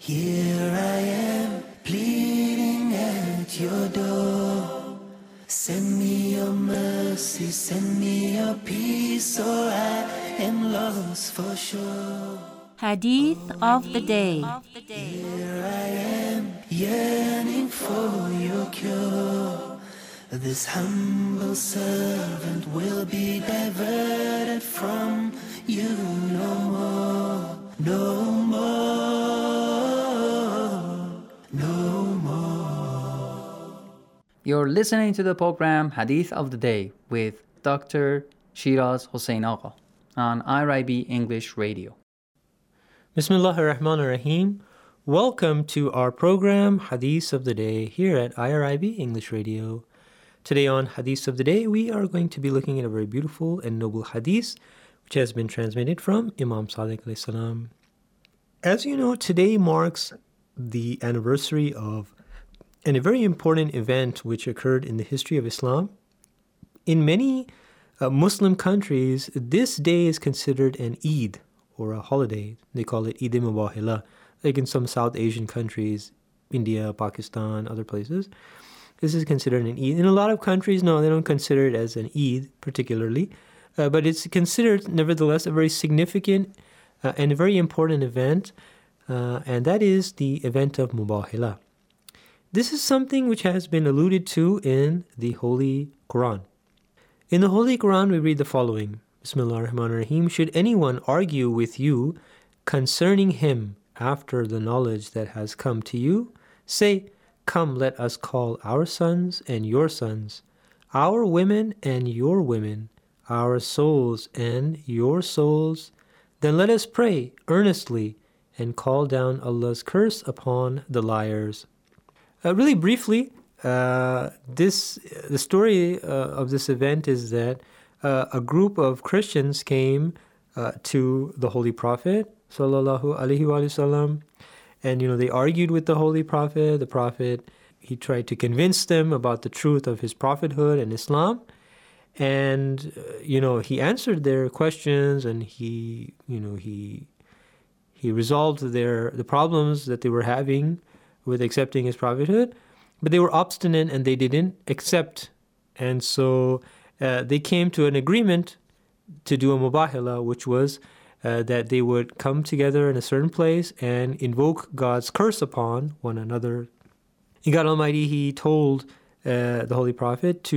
Here I am, pleading at your door. Send me your mercy, send me your peace, or I am lost for sure. Hadith of the Day. Here I am, yearning for your cure. This humble servant will be diverted from you no more, no more, no more. You're listening to the program Hadith of the Day with Dr. Shiraz Hossein Agha on IRIB English Radio. Bismillah ar-Rahman ar-Rahim. Welcome to our program Hadith of the Day here at IRIB English Radio. Today on Hadith of the Day, we are going to be looking at a very beautiful and noble hadith which has been transmitted from Imam Sadiq alayhi salam. As you know, today marks the anniversary of a very important event which occurred in the history of Islam. In many Muslim countries, this day is considered an Eid or a holiday. They call it Eid Mubahila, like in some South Asian countries, India, Pakistan, other places. This is considered an Eid. In a lot of countries, no, they don't consider it as an Eid particularly, but it's considered nevertheless a very significant and a very important event, and that is the event of Mubahila. This is something which has been alluded to in the Holy Quran. In the Holy Quran, we read the following, Bismillah ar-Rahman ar-Rahim, should anyone argue with you concerning him after the knowledge that has come to you, say, come, let us call our sons and your sons, our women and your women, our souls and your souls. Then let us pray earnestly and call down Allah's curse upon the liars. Really briefly, the story of this event is that a group of Christians came to the Holy Prophet, sallallahu alaihi wasallam, and they argued with the Holy Prophet. The Prophet, he tried to convince them about the truth of his prophethood and Islam, and he answered their questions, and he resolved the problems that they were having with accepting his prophethood, but they were obstinate and they didn't accept. And so they came to an agreement to do a mubahila, which was that they would come together in a certain place and invoke God's curse upon one another. And God Almighty, He told the Holy Prophet to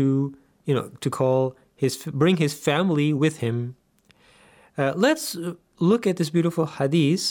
bring his family with him. Let's look at this beautiful hadith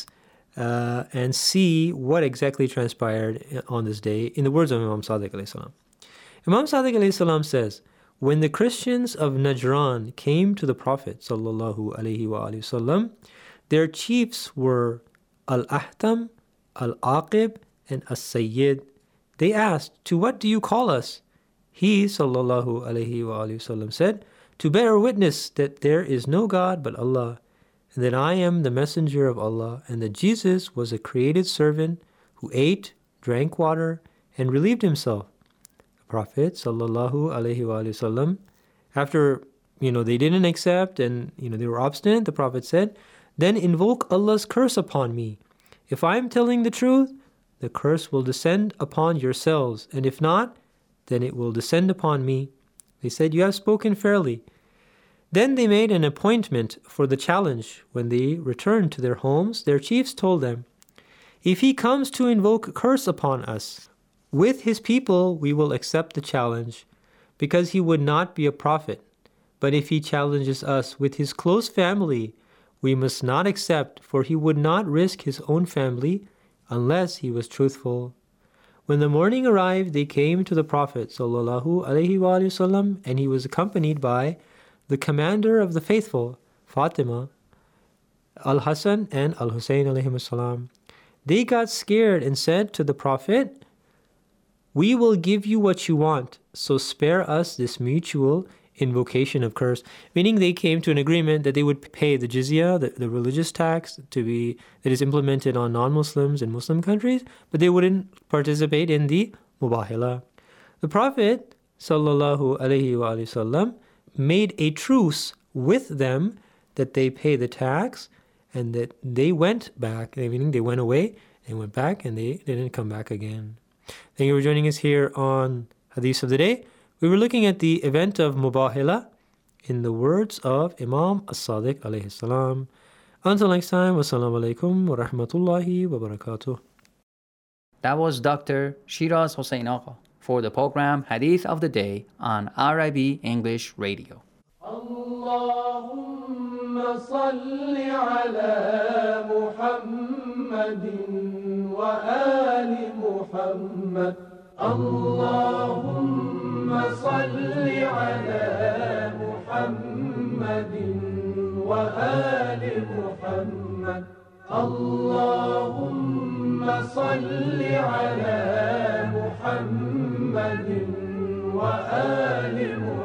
and see what exactly transpired on this day in the words of Imam Sadiq alayhi salam. Imam Sadiq alayhi salam says, when the Christians of Najran came to the Prophet sallallahu alaihi wasallam, their chiefs were Al-Ahtam, Al-Aqib, and As-Sayyid. They asked, to what do you call us? He sallallahu alaihi wasallam said, to bear witness that there is no God but Allah, and that I am the messenger of Allah, and that Jesus was a created servant who ate, drank water, and relieved himself. The Prophet sallallahu alaihi wasallam, after they didn't accept and they were obstinate, the Prophet said, then invoke Allah's curse upon me. If I am telling the truth, the curse will descend upon yourselves, and if not, then it will descend upon me. They said, you have spoken fairly. Then they made an appointment for the challenge. When they returned to their homes, their chiefs told them, if he comes to invoke a curse upon us, with his people we will accept the challenge, because he would not be a prophet. But if he challenges us with his close family, we must not accept, for he would not risk his own family unless he was truthful. When the morning arrived, they came to the Prophet sallallahu alaihi wasallam, and he was accompanied by the commander of the faithful, Fatima, Al-Hassan and Al-Hussein alayhim salam. They got scared and said to the Prophet, we will give you what you want, so spare us this mutual invocation of curse. Meaning they came to an agreement that they would pay the jizya, the religious tax that is implemented on non-Muslims in Muslim countries, but they wouldn't participate in the mubahila. The Prophet sallallahu alaihi wasallam made a truce with them that they pay the tax and that they went back, meaning they went away They went back and they didn't come back again. Thank you for joining us here on Hadith of the Day. We were looking at the event of Mubahala in the words of Imam As-Sadiq alayhi salam. Until next time, wassalamu alaikum wa rahmatullahi wa barakatuh. That was Dr. Shiraz Hossein Agha for the program Hadith of the Day on RIB English Radio. اللهم صل على محمد وآل محمد اللهم صل على محمد وآل محمد اللهم صل على محمد وآل محمد